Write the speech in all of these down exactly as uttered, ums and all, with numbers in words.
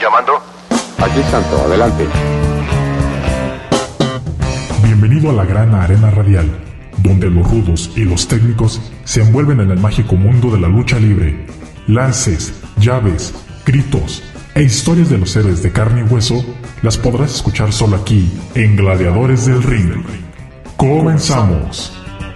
llamando? Aquí Santo, adelante. Bienvenido a la gran arena radial, donde los rudos y los técnicos se envuelven en el mágico mundo de la lucha libre. Lances, llaves, gritos e historias de los héroes de carne y hueso las podrás escuchar solo aquí, en Gladiadores del Ring. ¡Comenzamos!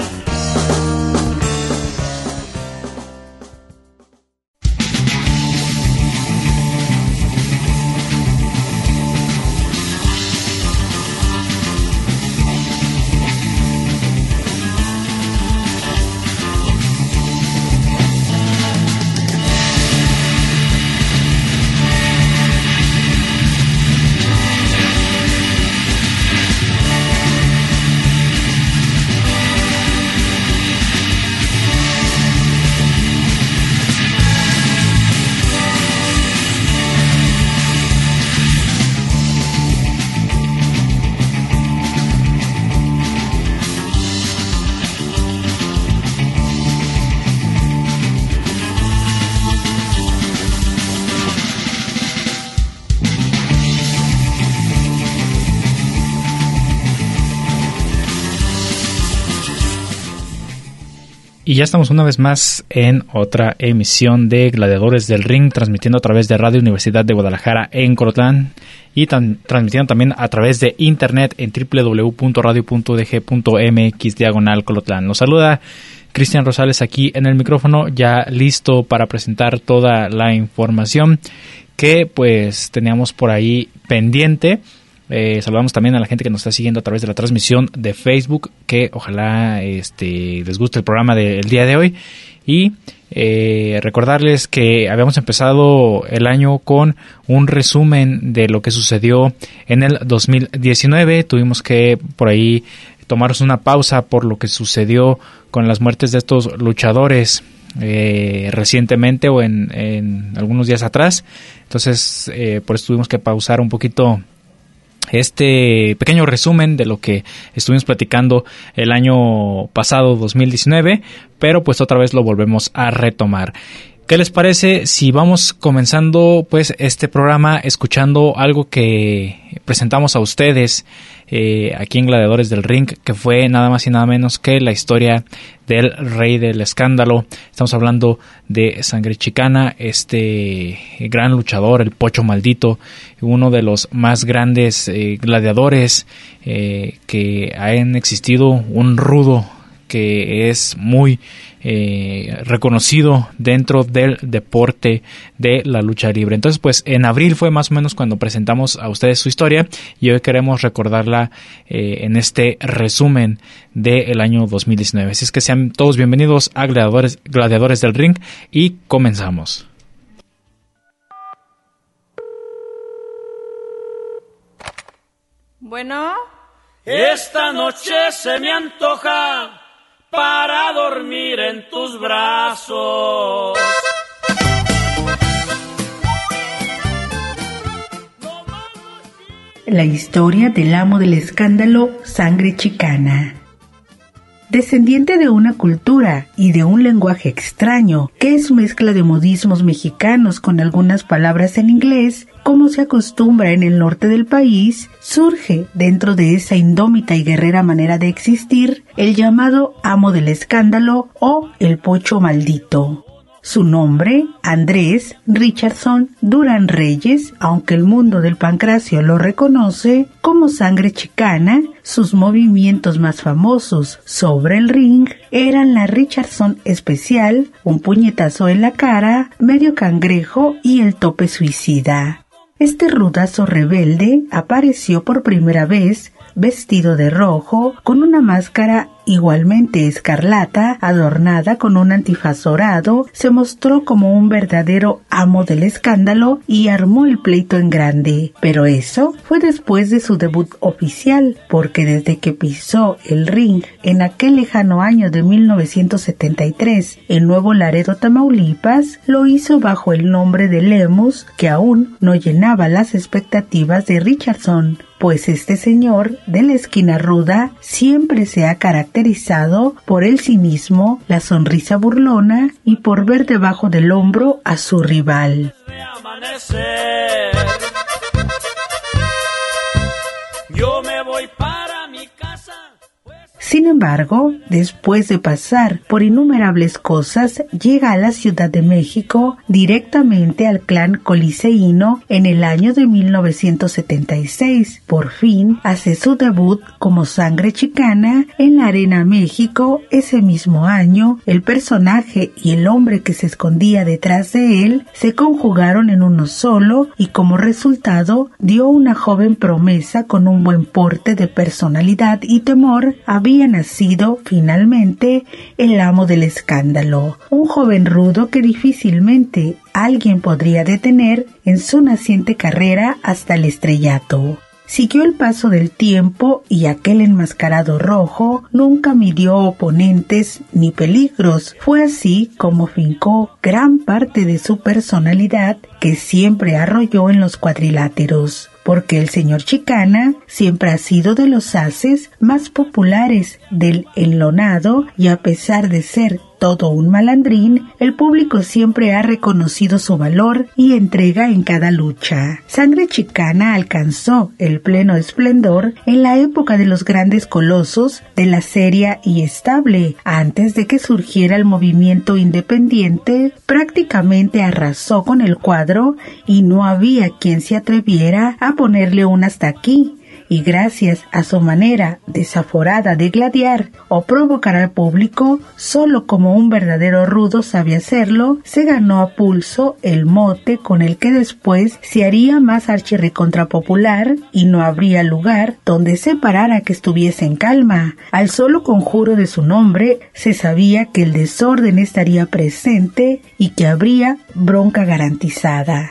Y ya estamos una vez más en otra emisión de Gladiadores del Ring, transmitiendo a través de Radio Universidad de Guadalajara en Colotlán y tan, transmitiendo también a través de internet en doble u doble u doble u punto radio punto d g punto m x diagonal Colotlán. Nos saluda Cristian Rosales aquí en el micrófono, ya listo para presentar toda la información que pues teníamos por ahí pendiente. Eh, saludamos también a la gente que nos está siguiendo a través de la transmisión de Facebook, que ojalá este, les guste el programa del día de hoy. Y eh, recordarles que habíamos empezado el año con un resumen de lo que sucedió en el dos mil diecinueve. Tuvimos que por ahí tomarnos una pausa por lo que sucedió con las muertes de estos luchadores eh, recientemente o en, en algunos días atrás. Entonces, eh, por eso tuvimos que pausar un poquito este pequeño resumen de lo que estuvimos platicando el año pasado, dos mil diecinueve, pero pues otra vez lo volvemos a retomar. ¿Qué les parece si vamos comenzando pues este programa escuchando algo que presentamos a ustedes eh, aquí en Gladiadores del Ring, que fue nada más y nada menos que la historia del Rey del Escándalo? Estamos hablando de Sangre Chicana, este gran luchador, el Pocho Maldito, uno de los más grandes eh, gladiadores eh, que han existido, un rudo que es muy eh, reconocido dentro del deporte de la lucha libre. Entonces, pues en abril fue más o menos cuando presentamos a ustedes su historia y hoy queremos recordarla eh, en este resumen del año dos mil diecinueve. Así es que sean todos bienvenidos a Gladiadores, Gladiadores del Ring y comenzamos. Bueno, esta noche se me antoja para dormir en tus brazos. La historia del amo del escándalo, Sangre Chicana. Descendiente de una cultura y de un lenguaje extraño, que es mezcla de modismos mexicanos con algunas palabras en inglés, como se acostumbra en el norte del país, surge dentro de esa indómita y guerrera manera de existir el llamado amo del escándalo o el Pocho Maldito. Su nombre, Andrés Richardson Durán Reyes, aunque el mundo del pancracio lo reconoce como Sangre Chicana, sus movimientos más famosos sobre el ring eran la Richardson especial, un puñetazo en la cara, medio cangrejo y el tope suicida. Este rudazo rebelde apareció por primera vez vestido de rojo, con una máscara igualmente escarlata, adornada con un antifaz dorado, se mostró como un verdadero amo del escándalo y armó el pleito en grande. Pero eso fue después de su debut oficial, porque desde que pisó el ring en aquel lejano año de mil novecientos setenta y tres en Nuevo Laredo, Tamaulipas, lo hizo bajo el nombre de Lemus, que aún no llenaba las expectativas de Richardson, pues este señor de la esquina ruda siempre se ha caracterizado por el cinismo, la sonrisa burlona y por ver debajo del hombro a su rival. Amanecer. Sin embargo, después de pasar por innumerables cosas, llega a la Ciudad de México directamente al clan coliseíno en el año de mil novecientos setenta y seis. Por fin hace su debut como Sangre Chicana en la Arena México. Ese mismo año, el personaje y el hombre que se escondía detrás de él se conjugaron en uno solo y como resultado dio una joven promesa con un buen porte de personalidad y temor. Había nacido finalmente el amo del escándalo, un joven rudo que difícilmente alguien podría detener en su naciente carrera hasta el estrellato. Siguió el paso del tiempo y aquel enmascarado rojo nunca midió oponentes ni peligros. Fue así como fincó gran parte de su personalidad, que siempre arrolló en los cuadriláteros, porque el señor Chicana siempre ha sido de los haces más populares del enlonado y a pesar de ser todo un malandrín, el público siempre ha reconocido su valor y entrega en cada lucha. Sangre Chicana alcanzó el pleno esplendor en la época de los grandes colosos de la seria y estable. Antes de que surgiera el movimiento independiente, prácticamente arrasó con el cuadro y no había quien se atreviera a ponerle un hasta aquí. Y gracias a su manera desaforada de gladiar o provocar al público, solo como un verdadero rudo sabe hacerlo, se ganó a pulso el mote con el que después se haría más archirrecontrapopular y no habría lugar donde se parara que estuviese en calma. Al solo conjuro de su nombre se sabía que el desorden estaría presente y que habría bronca garantizada.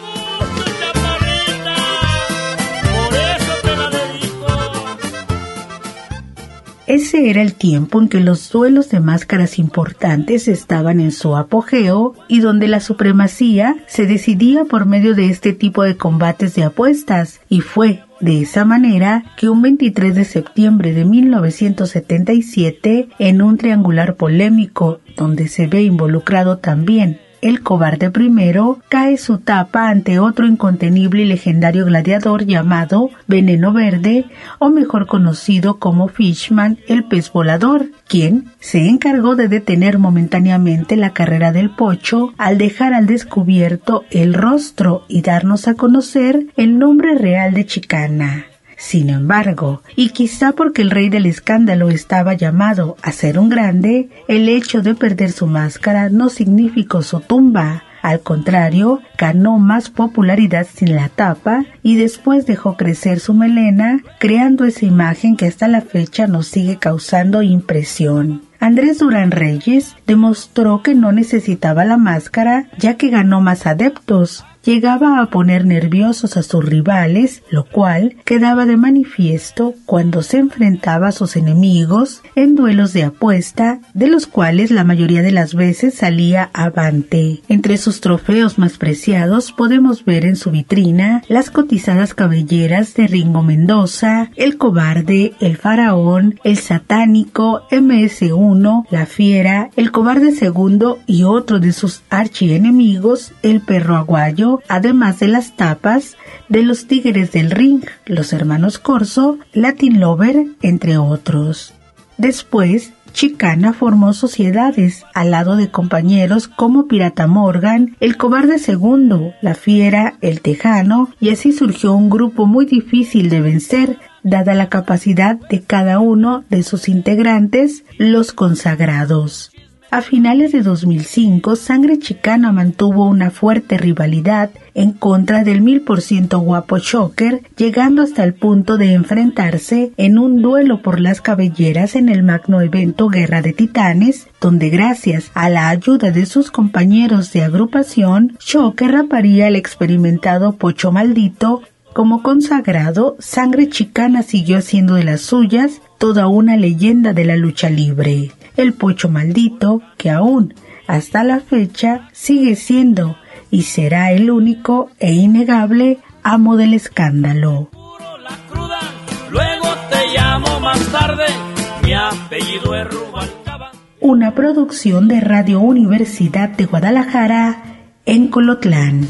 Ese era el tiempo en que los duelos de máscaras importantes estaban en su apogeo y donde la supremacía se decidía por medio de este tipo de combates de apuestas, y fue de esa manera que un veintitrés de septiembre de mil novecientos setenta y siete, en un triangular polémico donde se ve involucrado también el cobarde primero, cae su tapa ante otro incontenible y legendario gladiador llamado Veneno Verde, o mejor conocido como Fishman, el pez volador, quien se encargó de detener momentáneamente la carrera del Pocho al dejar al descubierto el rostro y darnos a conocer el nombre real de Chicana. Sin embargo, y quizá porque el rey del escándalo estaba llamado a ser un grande, el hecho de perder su máscara no significó su tumba. Al contrario, ganó más popularidad sin la tapa y después dejó crecer su melena, creando esa imagen que hasta la fecha nos sigue causando impresión. Andrés Durán Reyes demostró que no necesitaba la máscara, ya que ganó más adeptos. Llegaba a poner nerviosos a sus rivales, lo cual quedaba de manifiesto cuando se enfrentaba a sus enemigos en duelos de apuesta, de los cuales la mayoría de las veces salía avante. Entre sus trofeos más preciados podemos ver en su vitrina las cotizadas cabelleras de Ringo Mendoza, el Cobarde, el Faraón, el Satánico, eme ese uno, la Fiera, el Cobarde segundo y otro de sus archienemigos, el Perro Aguayo, además de las tapas de los Tigres del Ring, los hermanos Corso, Latin Lover, entre otros. Después, Chicana formó sociedades al lado de compañeros como Pirata Morgan, el Cobarde segundo, la Fiera, el Tejano, y así surgió un grupo muy difícil de vencer, dada la capacidad de cada uno de sus integrantes, los Consagrados. A finales de dos mil cinco, Sangre Chicana mantuvo una fuerte rivalidad en contra del mil por ciento guapo Shocker, llegando hasta el punto de enfrentarse en un duelo por las cabelleras en el magno evento Guerra de Titanes, donde gracias a la ayuda de sus compañeros de agrupación, Shocker raparía al experimentado Pocho Maldito. Como consagrado, Sangre Chicana siguió haciendo de las suyas toda una leyenda de la lucha libre. El Pocho Maldito, que aún hasta la fecha sigue siendo y será el único e innegable amo del escándalo. La cruda, luego te llamo más tarde, mi apellido es Rubalcaba. Una producción de Radio Universidad de Guadalajara en Colotlán.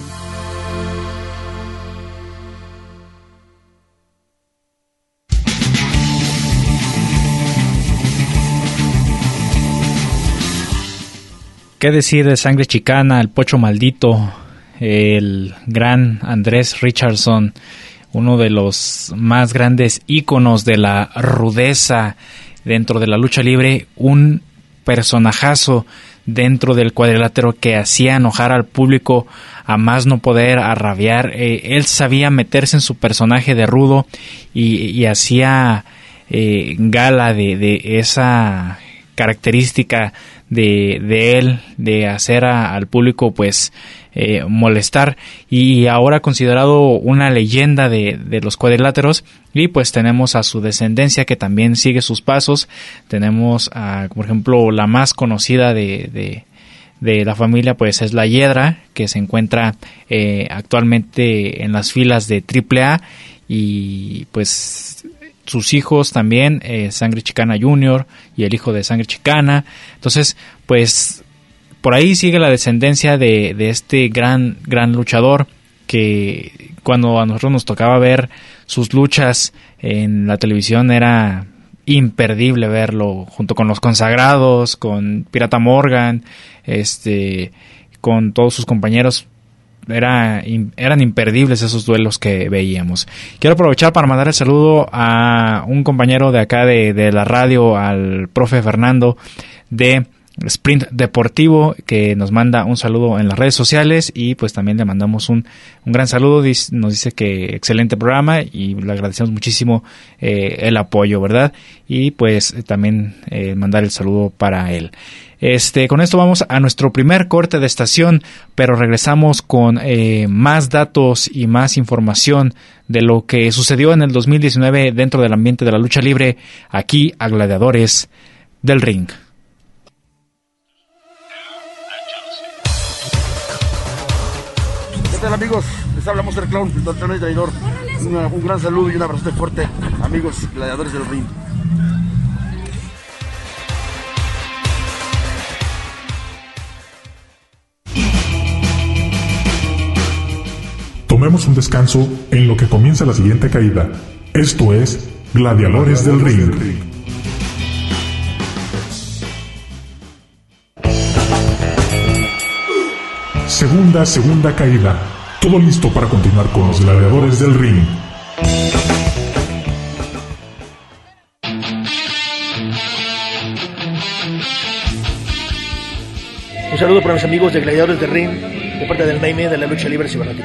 ¿qué decir de Sangre Chicana, el Pocho Maldito, el gran Andrés Richardson, uno de los más grandes íconos de la rudeza dentro de la lucha libre, un personajazo dentro del cuadrilátero que hacía enojar al público a más no poder, a rabiar? Eh, él sabía meterse en su personaje de rudo y, y hacía eh, gala de, de esa característica de, de él, de hacer a, al público pues eh, molestar, y ahora considerado una leyenda de, de los cuadriláteros. Y pues tenemos a su descendencia que también sigue sus pasos. Tenemos a, por ejemplo, la más conocida de, de, de la familia pues es la Hiedra, que se encuentra eh, actualmente en las filas de triple A, y pues sus hijos también, eh, Sangre Chicana Junior y el hijo de Sangre Chicana. Entonces, pues por ahí sigue la descendencia de, de este gran, gran luchador, que cuando a nosotros nos tocaba ver sus luchas en la televisión era imperdible verlo, junto con los Consagrados, con Pirata Morgan, este, con todos sus compañeros. Era, eran imperdibles esos duelos que veíamos. Quiero aprovechar para mandar el saludo a un compañero de acá de, de la radio, al profe Fernando de Sprint Deportivo, que nos manda un saludo en las redes sociales, y pues también le mandamos un, un gran saludo. Nos dice que excelente programa y le agradecemos muchísimo eh, el apoyo, ¿verdad? Y pues también eh, mandar el saludo para él. Este, con esto vamos a nuestro primer corte de estación, pero regresamos con eh, más datos y más información de lo que sucedió en el dos mil diecinueve dentro del ambiente de la lucha libre, aquí a Gladiadores del Ring. ¿Qué tal, amigos? Les habla Monster Clown, el doctor y traidor. Una, un gran saludo y un abrazo fuerte, amigos Gladiadores del Ring. Tomemos un descanso en lo que comienza la siguiente caída. Esto es Gladiadores del Ring. Segunda, segunda caída. Todo listo para continuar con los Gladiadores del Ring. Un saludo para mis amigos de Gladiadores del Ring, de parte del Naime de la lucha libre cibernética.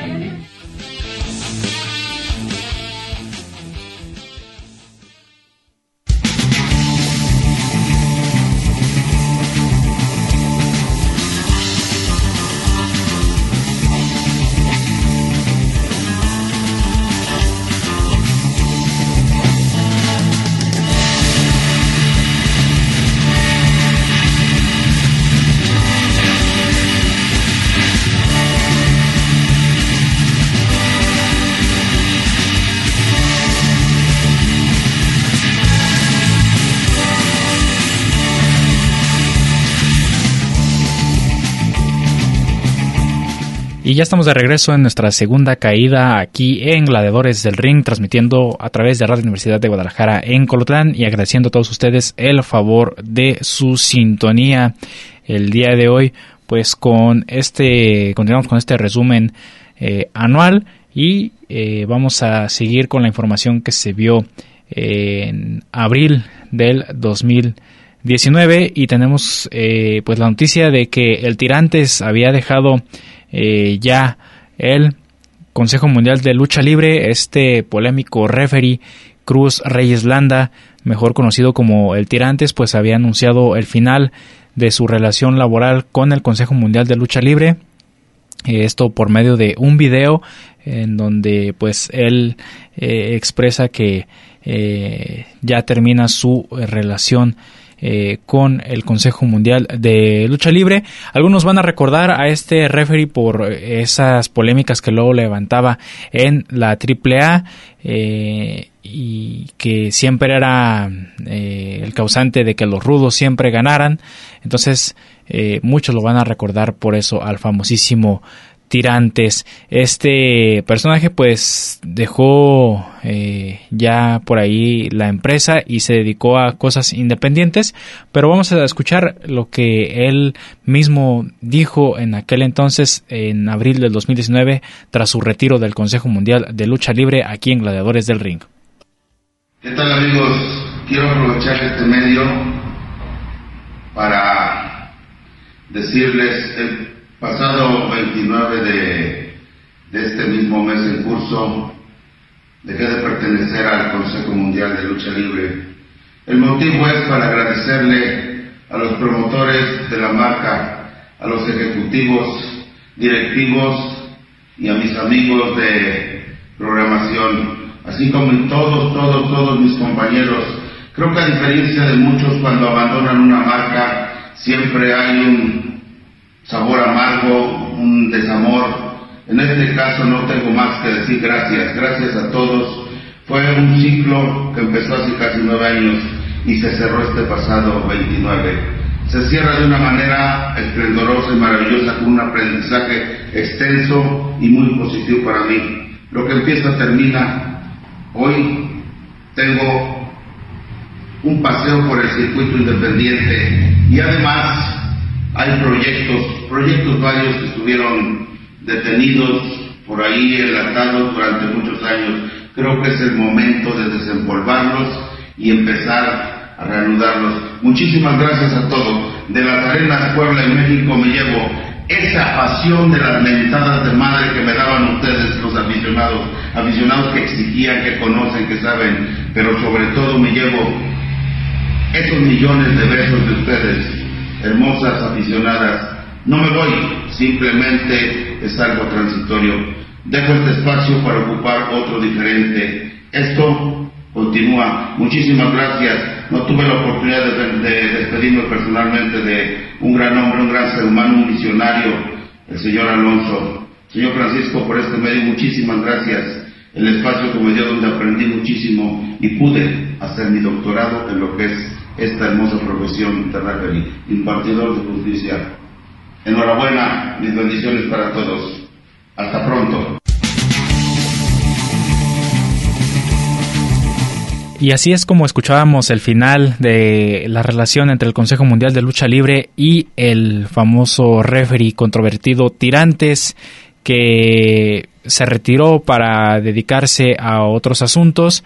Y ya estamos de regreso en nuestra segunda caída aquí en Gladiadores del Ring, transmitiendo a través de Radio Universidad de Guadalajara en Colotlán, y agradeciendo a todos ustedes el favor de su sintonía el día de hoy. Pues con este, continuamos con este resumen eh, anual, y eh, vamos a seguir con la información que se vio eh, en abril del dos mil diecinueve, y tenemos eh, pues la noticia de que el Tirantes había dejado Eh, ya el Consejo Mundial de Lucha Libre. Este polémico referee Cruz Reyes Landa, mejor conocido como el Tirantes, pues había anunciado el final de su relación laboral con el Consejo Mundial de Lucha Libre. Eh, esto por medio de un video en donde pues él eh, expresa que eh, ya termina su eh, relación Eh, con el Consejo Mundial de Lucha Libre. Algunos van a recordar a este referee por esas polémicas que luego levantaba en la triple A, eh, y que siempre era eh, el causante de que los rudos siempre ganaran. Entonces eh, muchos lo van a recordar por eso al famosísimo Tirantes. Este personaje pues dejó eh, ya por ahí la empresa y se dedicó a cosas independientes, pero vamos a escuchar lo que él mismo dijo en aquel entonces, en abril del dos mil diecinueve, tras su retiro del Consejo Mundial de Lucha Libre aquí en Gladiadores del Ring. ¿Qué tal, amigos? Quiero aprovechar este medio para decirles el pasado veintinueve de, de este mismo mes en curso, dejé de pertenecer al Consejo Mundial de Lucha Libre. El motivo es para agradecerle a los promotores de la marca, a los ejecutivos, directivos y a mis amigos de programación, así como a todos, todos, todos mis compañeros. Creo que a diferencia de muchos, cuando abandonan una marca, siempre hay un sabor amargo, un desamor. En este caso no tengo más que decir gracias, gracias a todos. Fue un ciclo que empezó hace casi nueve años y se cerró este pasado veintinueve. Se cierra de una manera esplendorosa y maravillosa, con un aprendizaje extenso y muy positivo para mí. Lo que empieza termina. Hoy tengo un paseo por el circuito independiente y además hay proyectos, proyectos varios que estuvieron detenidos por ahí, enlatados durante muchos años. Creo que es el momento de desempolvarlos y empezar a reanudarlos. Muchísimas gracias a todos. De las Arenas Puebla en México me llevo esa pasión de las mentadas de madre que me daban ustedes, los aficionados, aficionados que exigían, que conocen, que saben, pero sobre todo me llevo esos millones de besos de ustedes, hermosas aficionadas. No me voy, simplemente es algo transitorio. Dejo este espacio para ocupar otro diferente. Esto continúa. Muchísimas gracias. No tuve la oportunidad de, de despedirme personalmente de un gran hombre, un gran ser humano, un visionario, el señor Alonso. Señor Francisco, por este medio, muchísimas gracias. El espacio que me dio, donde aprendí muchísimo y pude hacer mi doctorado en lo que es esta hermosa profesión de referee, impartidor de justicia. Enhorabuena, mis bendiciones para todos. Hasta pronto. Y así es como escuchábamos el final de la relación entre el Consejo Mundial de Lucha Libre y el famoso referee controvertido Tirantes, que se retiró para dedicarse a otros asuntos.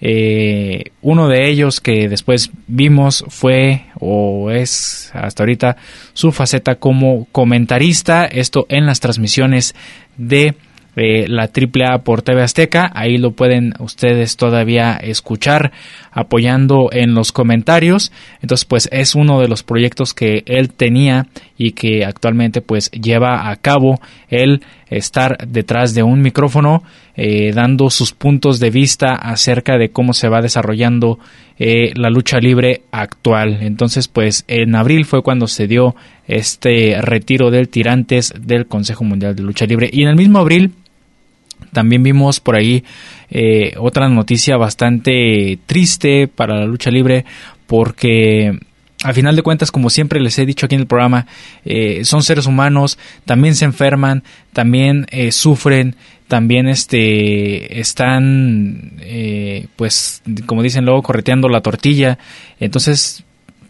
Eh, uno de ellos que después vimos fue, o es hasta ahorita, su faceta como comentarista, esto en las transmisiones de eh, la triple A por T V Azteca. Ahí lo pueden ustedes todavía escuchar apoyando en los comentarios. Entonces pues es uno de los proyectos que él tenía y que actualmente pues lleva a cabo, el estar detrás de un micrófono eh, dando sus puntos de vista acerca de cómo se va desarrollando eh, la lucha libre actual. Entonces pues en abril fue cuando se dio este retiro del Tirantes del Consejo Mundial de Lucha Libre, y en el mismo abril también vimos por ahí eh, otra noticia bastante triste para la lucha libre, porque al final de cuentas, como siempre les he dicho aquí en el programa, eh, son seres humanos, también se enferman, también eh, sufren, también este están, eh, pues, como dicen luego, correteando la tortilla. Entonces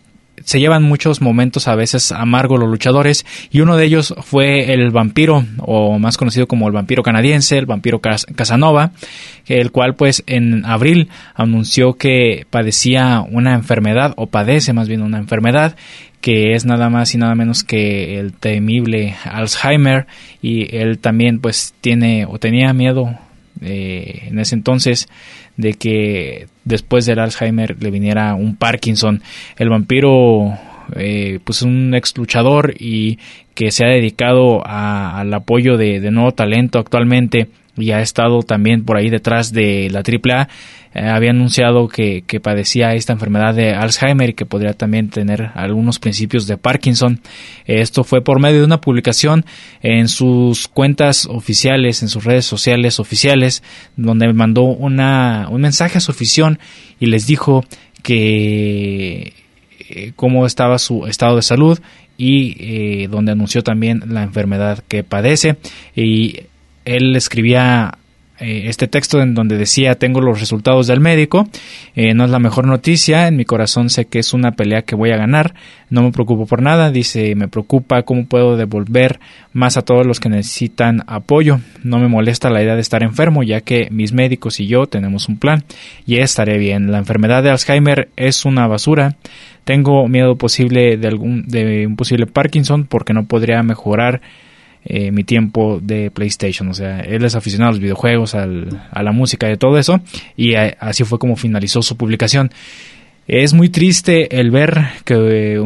se llevan muchos momentos a veces amargos los luchadores, y uno de ellos fue el vampiro, o más conocido como el vampiro canadiense, el vampiro Cas- Casanova, el cual pues en abril anunció que padecía una enfermedad, o padece más bien una enfermedad, que es nada más y nada menos que el temible Alzheimer, y él también pues tiene o tenía miedo eh, en ese entonces de que después del Alzheimer le viniera un Parkinson. El vampiro eh, pues un ex luchador y que se ha dedicado a, al apoyo de, de nuevo talento actualmente, y ha estado también por ahí detrás de la triple A. Eh, había anunciado que, que padecía esta enfermedad de Alzheimer y que podría también tener algunos principios de Parkinson. Eh, esto fue por medio de una publicación en sus cuentas oficiales, en sus redes sociales oficiales, donde mandó una, un mensaje a su afición y les dijo que eh, cómo estaba su estado de salud, y eh, donde anunció también la enfermedad que padece. Y él escribía Eh, este texto en donde decía: tengo los resultados del médico, eh, no es la mejor noticia, en mi corazón sé que es una pelea que voy a ganar, no me preocupo por nada. Dice: me preocupa cómo puedo devolver más a todos los que necesitan apoyo, no me molesta la idea de estar enfermo, ya que mis médicos y yo tenemos un plan y estaré bien. La enfermedad de Alzheimer es una basura, tengo miedo posible de, algún, de un posible Parkinson porque no podría mejorar Eh, mi tiempo de PlayStation. O sea, él es aficionado a los videojuegos, al, a la música y todo eso, y a, así fue como finalizó su publicación. Es muy triste el ver que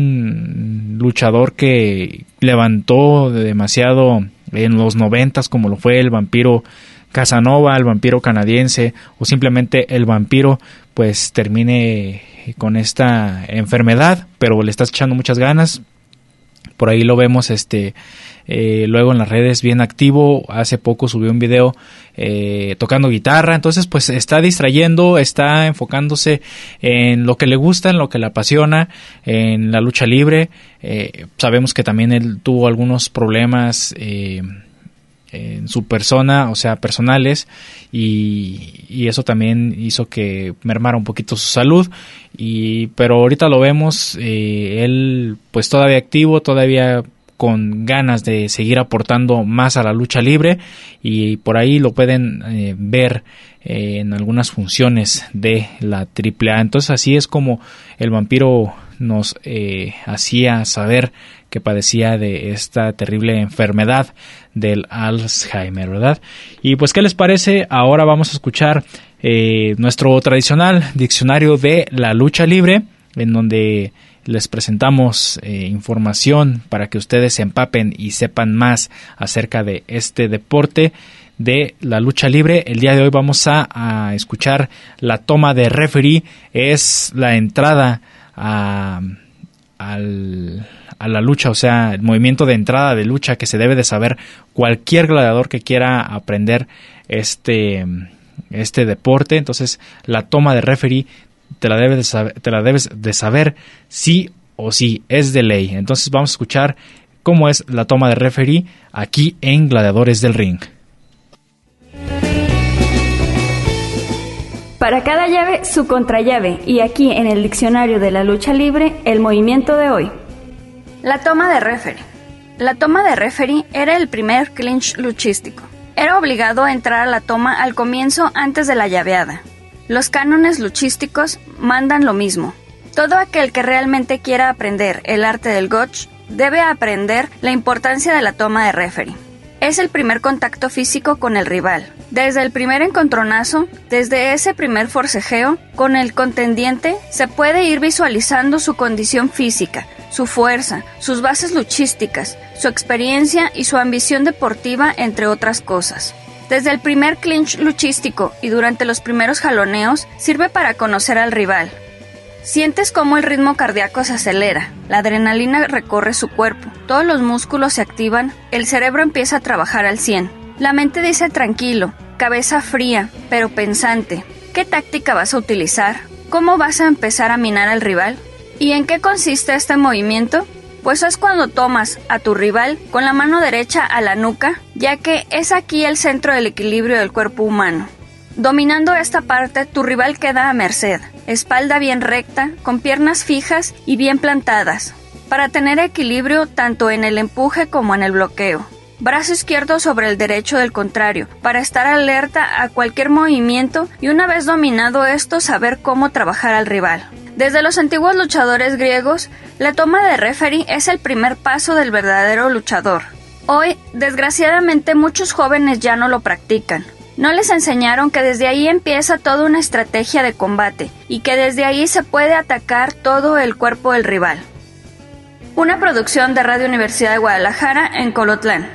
un luchador que levantó demasiado en los noventas, como lo fue el vampiro Casanova, el vampiro canadiense, o simplemente el vampiro, pues termine con esta enfermedad, pero le está echando muchas ganas. Por ahí lo vemos este eh, luego en las redes bien activo. Hace poco subió un video eh, tocando guitarra. Entonces pues está distrayendo, está enfocándose en lo que le gusta, en lo que le apasiona, en la lucha libre. Eh, sabemos que también él tuvo algunos problemas eh, en su persona, o sea, personales, y, y eso también hizo que mermara un poquito su salud. Y pero ahorita lo vemos, eh, él pues todavía activo, todavía con ganas de seguir aportando más a la lucha libre, y por ahí lo pueden eh, ver eh, en algunas funciones de la triple A. Entonces así es como el vampiro nos eh, hacía saber que padecía de esta terrible enfermedad del Alzheimer, ¿verdad? Y pues, ¿qué les parece? Ahora vamos a escuchar eh, nuestro tradicional diccionario de la lucha libre, en donde les presentamos eh, información para que ustedes se empapen y sepan más acerca de este deporte de la lucha libre. El día de hoy vamos a, a escuchar la toma de referee, es la entrada a, al, a la lucha, o sea, el movimiento de entrada de lucha que se debe de saber cualquier gladiador que quiera aprender este, este deporte. Entonces, la toma de referee te la debes de saber, te la debes de saber sí o sí, es de ley. Entonces vamos a escuchar cómo es la toma de referee aquí en Gladiadores del Ring. Para cada llave, su contrallave, y aquí en el diccionario de la lucha libre, el movimiento de hoy. La toma de referee. La toma de referee era el primer clinch luchístico. Era obligado a entrar a la toma al comienzo antes de la llaveada. Los cánones luchísticos mandan lo mismo. Todo aquel que realmente quiera aprender el arte del gotch debe aprender la importancia de la toma de referee. Es el primer contacto físico con el rival. Desde el primer encontronazo, desde ese primer forcejeo con el contendiente, se puede ir visualizando su condición física, su fuerza, sus bases luchísticas, su experiencia y su ambición deportiva, entre otras cosas. Desde el primer clinch luchístico y durante los primeros jaloneos, sirve para conocer al rival. Sientes cómo el ritmo cardíaco se acelera, la adrenalina recorre su cuerpo, todos los músculos se activan, el cerebro empieza a trabajar al cien. La mente dice tranquilo, cabeza fría, pero pensante. ¿Qué táctica vas a utilizar? ¿Cómo vas a empezar a minar al rival? ¿Y en qué consiste este movimiento? Pues es cuando tomas a tu rival con la mano derecha a la nuca, ya que es aquí el centro del equilibrio del cuerpo humano. Dominando esta parte, tu rival queda a merced, espalda bien recta, con piernas fijas y bien plantadas, para tener equilibrio tanto en el empuje como en el bloqueo. Brazo izquierdo sobre el derecho del contrario, para estar alerta a cualquier movimiento y una vez dominado esto, saber cómo trabajar al rival. Desde los antiguos luchadores griegos, la toma de referee es el primer paso del verdadero luchador. Hoy, desgraciadamente, muchos jóvenes ya no lo practican. No les enseñaron que desde ahí empieza toda una estrategia de combate y que desde ahí se puede atacar todo el cuerpo del rival. Una producción de Radio Universidad de Guadalajara en Colotlán.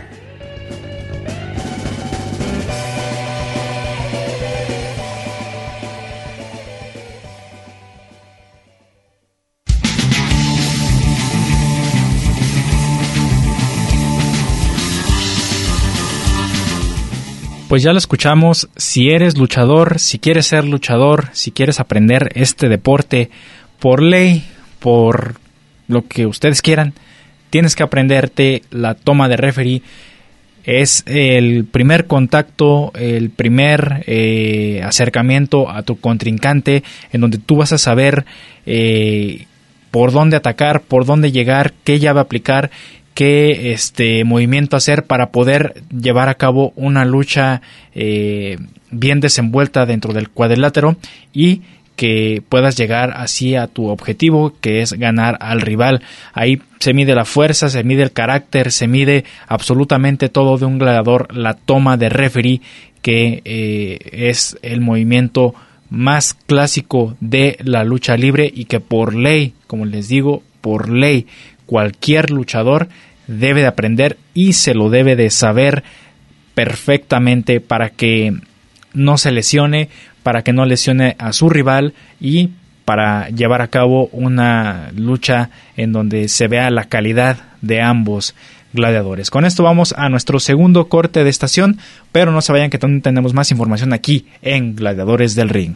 Pues ya lo escuchamos. Si eres luchador, si quieres ser luchador, si quieres aprender este deporte por ley, por lo que ustedes quieran, tienes que aprenderte la toma de referee. Es el primer contacto, el primer eh, acercamiento a tu contrincante, en donde tú vas a saber eh, por dónde atacar, por dónde llegar, qué llave aplicar, qué este movimiento hacer para poder llevar a cabo una lucha eh, bien desenvuelta dentro del cuadrilátero y que puedas llegar así a tu objetivo, que es ganar al rival. Ahí se mide la fuerza, se mide el carácter, se mide absolutamente todo de un gladiador, la toma de referee, que eh, es el movimiento más clásico de la lucha libre y que por ley, como les digo, por ley, cualquier luchador debe de aprender y se lo debe de saber perfectamente para que no se lesione, para que no lesione a su rival y para llevar a cabo una lucha en donde se vea la calidad de ambos gladiadores. Con esto vamos a nuestro segundo corte de estación, pero no se vayan que también tenemos más información aquí en Gladiadores del Ring.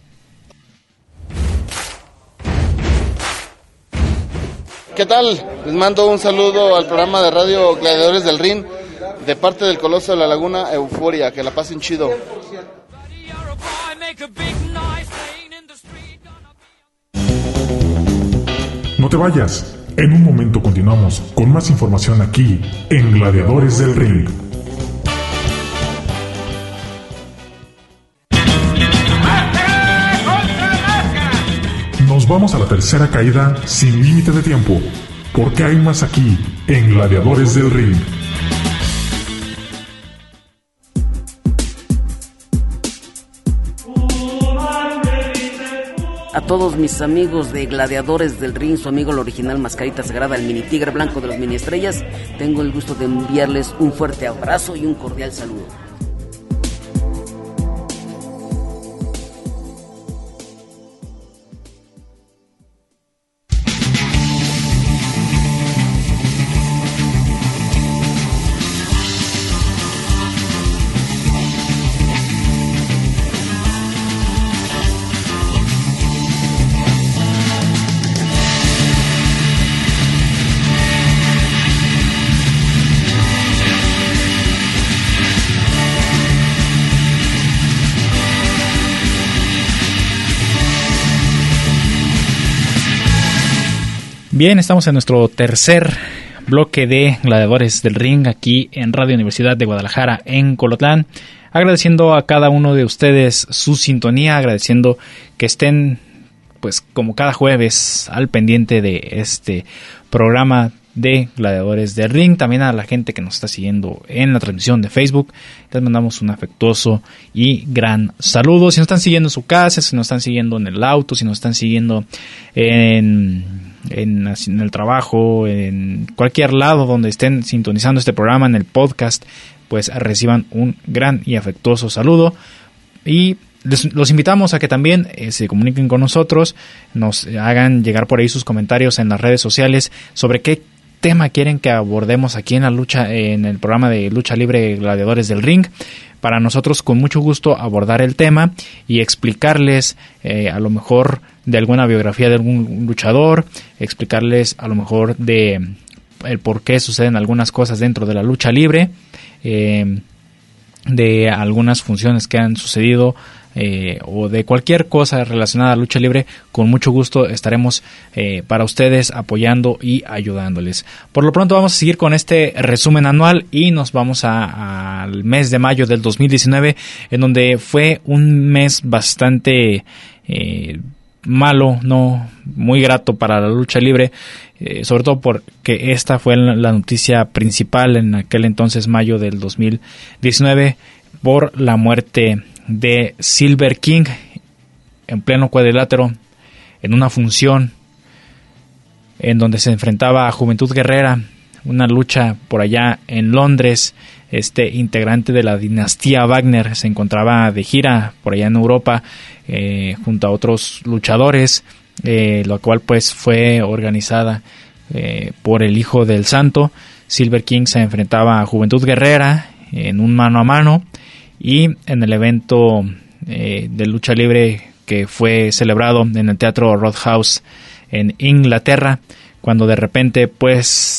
¿Qué tal? Les mando un saludo al programa de radio Gladiadores del Ring de parte del Coloso de la Laguna, Euforia. Que la pasen chido. No te vayas. En un momento continuamos con más información aquí en Gladiadores del Ring. Nos vamos a la tercera caída sin límite de tiempo, porque hay más aquí en Gladiadores del Ring. A todos mis amigos de Gladiadores del Ring, su amigo el original Mascarita Sagrada, el mini tigre blanco de las mini estrellas, tengo el gusto de enviarles un fuerte abrazo y un cordial saludo. Bien, estamos en nuestro tercer bloque de Gladiadores del Ring aquí en Radio Universidad de Guadalajara en Colotlán. Agradeciendo a cada uno de ustedes su sintonía, agradeciendo que estén pues como cada jueves al pendiente de este programa de Gladiadores del Ring. También a la gente que nos está siguiendo en la transmisión de Facebook, les mandamos un afectuoso y gran saludo. Si nos están siguiendo en su casa, si nos están siguiendo en el auto, si nos están siguiendo en... En, en el trabajo, en cualquier lado donde estén sintonizando este programa, en el podcast, pues reciban un gran y afectuoso saludo y les, los invitamos a que también eh, se comuniquen con nosotros, nos hagan llegar por ahí sus comentarios en las redes sociales sobre qué tema quieren que abordemos aquí en la lucha, en el programa de Lucha Libre Gladiadores del Ring. Para nosotros con mucho gusto abordar el tema y explicarles eh, a lo mejor de alguna biografía de algún luchador, explicarles a lo mejor de el por qué suceden algunas cosas dentro de la lucha libre, eh, de algunas funciones que han sucedido eh, o de cualquier cosa relacionada a la lucha libre. Con mucho gusto estaremos eh, para ustedes apoyando y ayudándoles. Por lo pronto vamos a seguir con este resumen anual y nos vamos al mes de mayo del dos mil diecinueve, en donde fue un mes bastante eh, malo, no muy grato para la lucha libre, eh, sobre todo porque esta fue la noticia principal en aquel entonces, mayo del dos mil diecinueve, por la muerte de Silver King en pleno cuadrilátero, en una función en donde se enfrentaba a Juventud Guerrera, una lucha por allá en Londres. Este integrante de la dinastía Wagner se encontraba de gira por allá en Europa eh, junto a otros luchadores, eh, lo cual pues fue organizada eh, por el Hijo del Santo. Silver King se enfrentaba a Juventud Guerrera en un mano a mano, y en el evento eh, de lucha libre que fue celebrado en el Teatro Roadhouse en Inglaterra, cuando de repente pues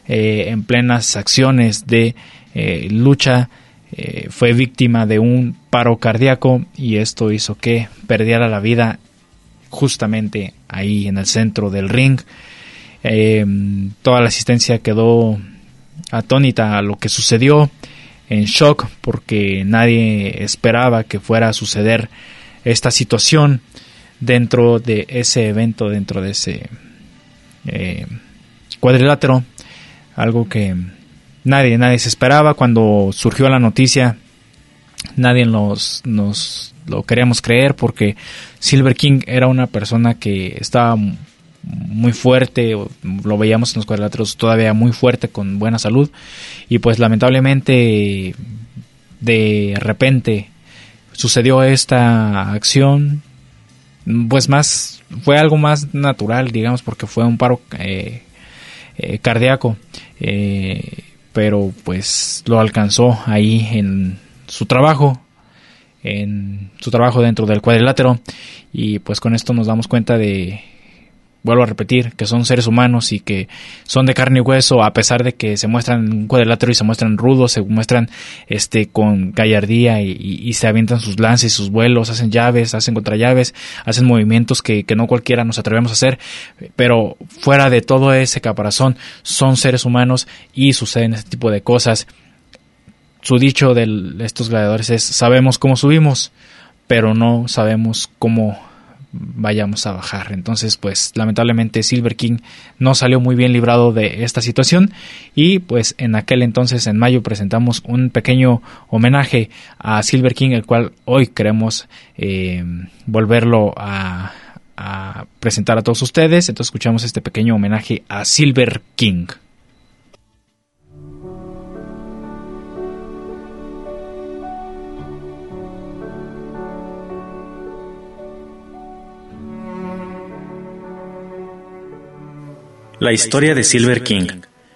eh, en plenas acciones de eh, lucha, eh, fue víctima de un paro cardíaco y esto hizo que perdiera la vida justamente ahí en el centro del ring. Eh, toda la asistencia quedó atónita a lo que sucedió, en shock, porque nadie esperaba que fuera a suceder esta situación dentro de ese evento, dentro de ese eh, cuadrilátero, algo que nadie, nadie se esperaba. Cuando surgió la noticia, nadie nos, nos lo queríamos creer, porque Silver King era una persona que estaba muy fuerte, lo veíamos en los cuadriláteros todavía muy fuerte, con buena salud, y pues lamentablemente de repente sucedió esta acción. Pues más, fue algo más natural, digamos, porque fue un paro eh, eh, cardíaco, eh, pero pues lo alcanzó ahí en su trabajo, en su trabajo dentro del cuadrilátero, y pues con esto nos damos cuenta de, vuelvo a repetir, que son seres humanos y que son de carne y hueso, a pesar de que se muestran en un cuadrilátero y se muestran rudos, se muestran este con gallardía y, y, y se avientan sus lances, sus vuelos, hacen llaves, hacen contrallaves, hacen movimientos que, que no cualquiera nos atrevemos a hacer, pero fuera de todo ese caparazón son seres humanos y suceden este tipo de cosas. Su dicho de estos gladiadores es: sabemos cómo subimos, pero no sabemos cómo vayamos a bajar. Entonces, pues lamentablemente Silver King no salió muy bien librado de esta situación, y pues en aquel entonces, en mayo, presentamos un pequeño homenaje a Silver King, el cual hoy queremos eh, volverlo a, a presentar a todos ustedes. Entonces escuchamos este pequeño homenaje a Silver King. La historia de Silver King.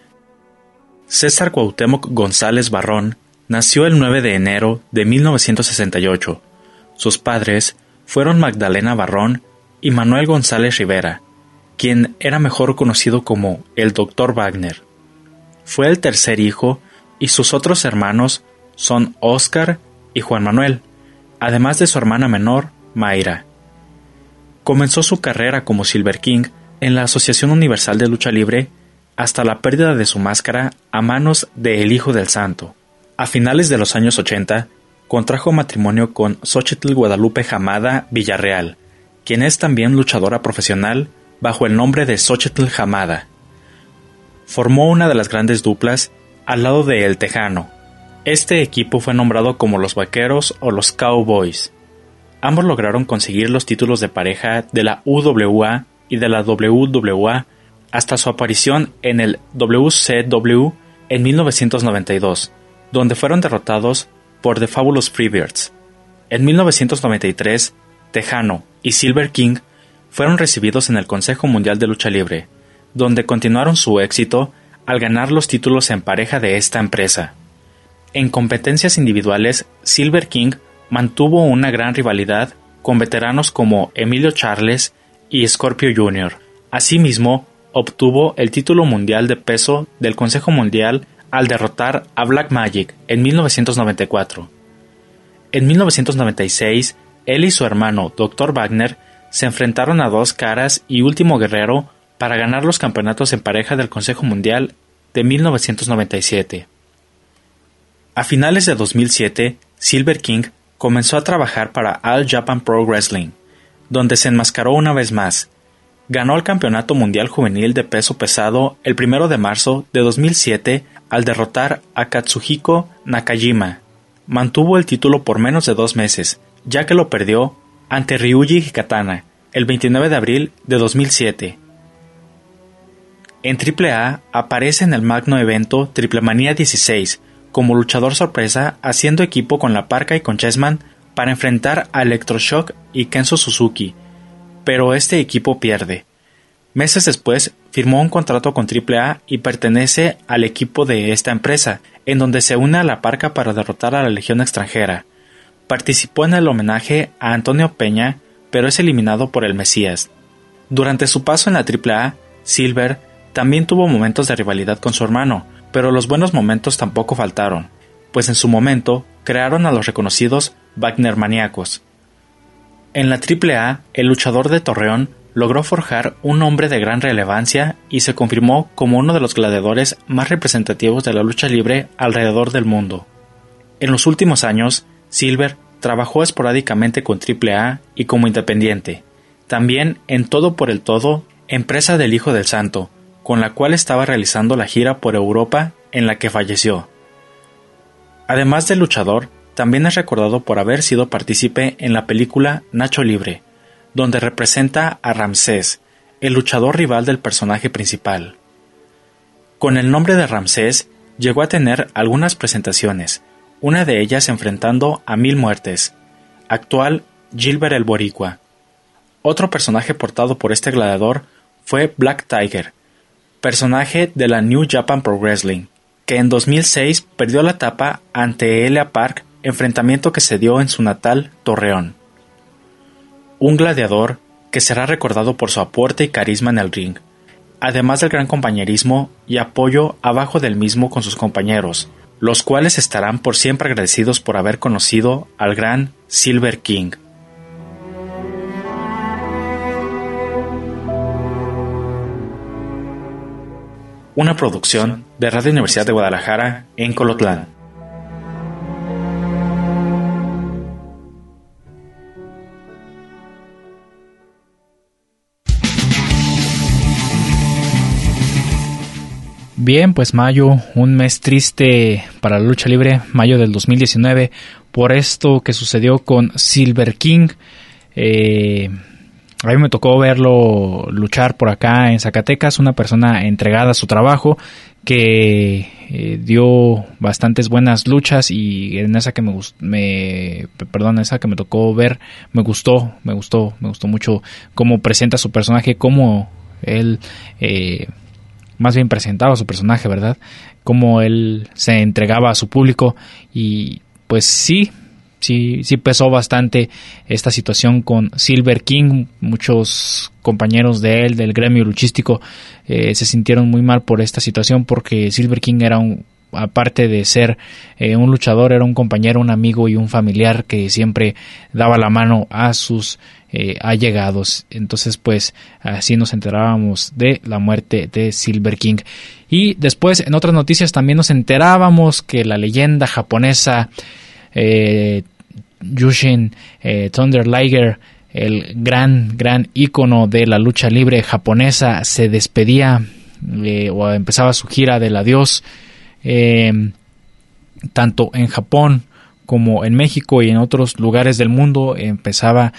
César Cuauhtémoc González Barrón nació el nueve de enero de mil novecientos sesenta y ocho. Sus padres fueron Magdalena Barrón y Manuel González Rivera, quien era mejor conocido como el doctor Wagner. Fue el tercer hijo y sus otros hermanos son Óscar y Juan Manuel, además de su hermana menor, Mayra. Comenzó su carrera como Silver King en la Asociación Universal de Lucha Libre hasta la pérdida de su máscara a manos de El Hijo del Santo. A finales de los años ochenta, contrajo matrimonio con Xóchitl Guadalupe Hamada Villarreal, quien es también luchadora profesional bajo el nombre de Xóchitl Hamada. Formó una de las grandes duplas al lado de El Tejano. Este equipo fue nombrado como los Vaqueros o los Cowboys. Ambos lograron conseguir los títulos de pareja de la U W A y de la W W A hasta su aparición en el W C W en mil novecientos noventa y dos, donde fueron derrotados por The Fabulous Freebirds. En mil novecientos noventa y tres, Tejano y Silver King fueron recibidos en el Consejo Mundial de Lucha Libre, donde continuaron su éxito al ganar los títulos en pareja de esta empresa. En competencias individuales, Silver King mantuvo una gran rivalidad con veteranos como Emilio Charles y Scorpio junior Asimismo, obtuvo el título mundial de peso del Consejo Mundial al derrotar a Black Magic en mil novecientos noventa y cuatro. En mil novecientos noventa y seis, él y su hermano doctor Wagner se enfrentaron a Dos Caras y Último Guerrero para ganar los campeonatos en pareja del Consejo Mundial de mil novecientos noventa y siete. A finales de dos mil siete, Silver King comenzó a trabajar para All Japan Pro Wrestling, donde se enmascaró una vez más. Ganó el Campeonato Mundial Juvenil de Peso Pesado el primero de marzo de dos mil siete al derrotar a Katsuhiko Nakajima. Mantuvo el título por menos de dos meses, ya que lo perdió ante Ryuji Hikatana el veintinueve de abril de dos mil siete. En Triple A aparece en el magno evento Triplemanía dieciséis como luchador sorpresa, haciendo equipo con La Parca y con Chessman para enfrentar a Electroshock y Kenzo Suzuki, pero este equipo pierde. Meses después firmó un contrato con Triple A y pertenece al equipo de esta empresa, en donde se une a La Parca para derrotar a la Legión Extranjera. Participó en el homenaje a Antonio Peña, pero es eliminado por el Mesías. Durante su paso en la Triple A, Silver También tuvo momentos de rivalidad con su hermano, pero los buenos momentos tampoco faltaron, pues en su momento crearon a los reconocidos Wagner maníacos. En la triple A, el luchador de Torreón logró forjar un nombre de gran relevancia y se confirmó como uno de los gladiadores más representativos de la lucha libre alrededor del mundo. En los últimos años, Silver trabajó esporádicamente con triple A y como independiente, también en Todo por el Todo, empresa del Hijo del Santo, con la cual estaba realizando la gira por Europa en la que falleció. Además de luchador, también es recordado por haber sido partícipe en la película Nacho Libre, donde representa a Ramsés, el luchador rival del personaje principal. Con el nombre de Ramsés, llegó a tener algunas presentaciones, una de ellas enfrentando a Mil Muertes, actual Gilbert el Boricua. Otro personaje portado por este gladiador fue Black Tiger, personaje de la New Japan Pro Wrestling, que en dos mil seis perdió la tapa ante Elia Park, enfrentamiento que se dio en su natal Torreón. Un gladiador que será recordado por su aporte y carisma en el ring, además del gran compañerismo y apoyo abajo del mismo con sus compañeros, los cuales estarán por siempre agradecidos por haber conocido al gran Silver King. Una producción de Radio Universidad de Guadalajara en Colotlán. Bien, pues mayo, un mes triste para la lucha libre, mayo del dos mil diecinueve, por esto que sucedió con Silver King. Eh, a mí me tocó verlo luchar por acá en Zacatecas, una persona entregada a su trabajo, que eh, dio bastantes buenas luchas, y en esa que me, me perdón, esa que me tocó ver, me gustó, me gustó, me gustó mucho cómo presenta su personaje, cómo él... Eh, más bien presentaba su personaje, ¿verdad? Cómo él se entregaba a su público, y pues sí, sí, sí pesó bastante esta situación con Silver King. Muchos compañeros de él, del gremio luchístico, eh, se sintieron muy mal por esta situación, porque Silver King era un, aparte de ser eh, un luchador, era un compañero, un amigo y un familiar que siempre daba la mano a sus Eh, allegados. Entonces pues así nos enterábamos de la muerte de Silver King. Y después en otras noticias también nos enterábamos que la leyenda japonesa eh, Jushin eh, Thunder Liger, el gran gran ícono de la lucha libre japonesa, se despedía eh, o empezaba su gira del adiós, eh, tanto en Japón como en México y en otros lugares del mundo. Empezaba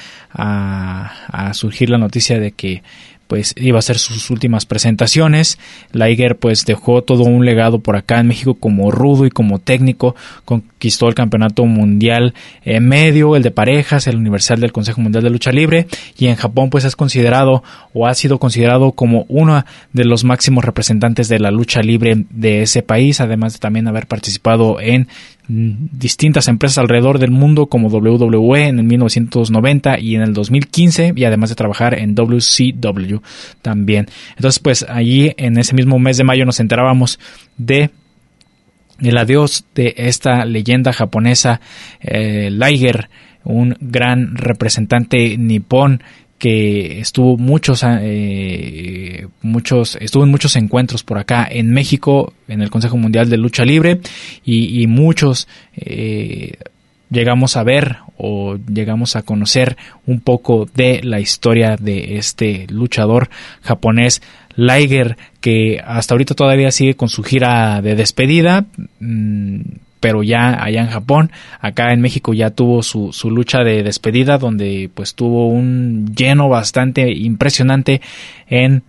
a, a surgir la noticia de que pues iba a hacer sus últimas presentaciones. Liger pues dejó todo un legado por acá en México como rudo y como técnico. Conquistó el campeonato mundial en medio, el de parejas, el universal del Consejo Mundial de Lucha Libre, y en Japón pues es considerado o ha sido considerado como uno de los máximos representantes de la lucha libre de ese país, además de también haber participado en distintas empresas alrededor del mundo como doble u doble u E en el mil novecientos noventa y en el dos mil quince, y además de trabajar en W C W también. Entonces pues allí en ese mismo mes de mayo nos enterábamos de el adiós de esta leyenda japonesa, eh, Liger, un gran representante nipón que estuvo muchos eh, muchos estuvo en muchos encuentros por acá en México en el Consejo Mundial de Lucha Libre, y, y muchos eh, llegamos a ver o llegamos a conocer un poco de la historia de este luchador japonés Liger, que hasta ahorita todavía sigue con su gira de despedida, mmm, pero ya allá en Japón. Acá en México ya tuvo su, su lucha de despedida, donde pues tuvo un lleno bastante impresionante en,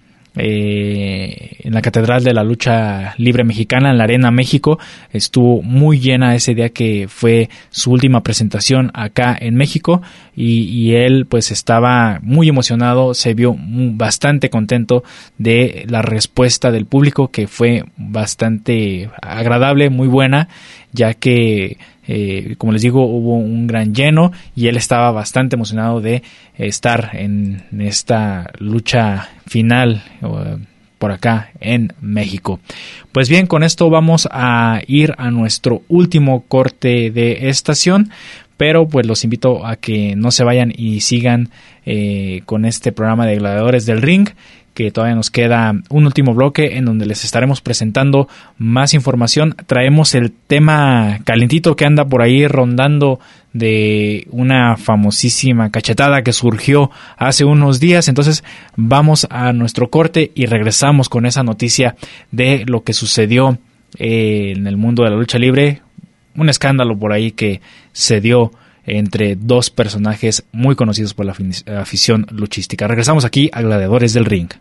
eh, en la Catedral de la Lucha Libre Mexicana, en la Arena México. Estuvo muy llena ese día que fue su última presentación acá en México, y, y él pues estaba muy emocionado, se vio muy, bastante contento de la respuesta del público, que fue bastante agradable, muy buena, ya que eh, como les digo, hubo un gran lleno y él estaba bastante emocionado de estar en esta lucha final, por acá en México. Pues bien, con esto vamos a ir a nuestro último corte de estación, pero pues los invito a que no se vayan y sigan eh, con este programa de Gladiadores del Ring, que todavía nos queda un último bloque en donde les estaremos presentando más información. Traemos el tema calentito que anda por ahí rondando de una famosísima cachetada que surgió hace unos días. Entonces vamos a nuestro corte y regresamos con esa noticia de lo que sucedió eh, en el mundo de la lucha libre. Un escándalo por ahí que se dio entre dos personajes muy conocidos por la afición luchística. Regresamos aquí a Gladiadores del Ring.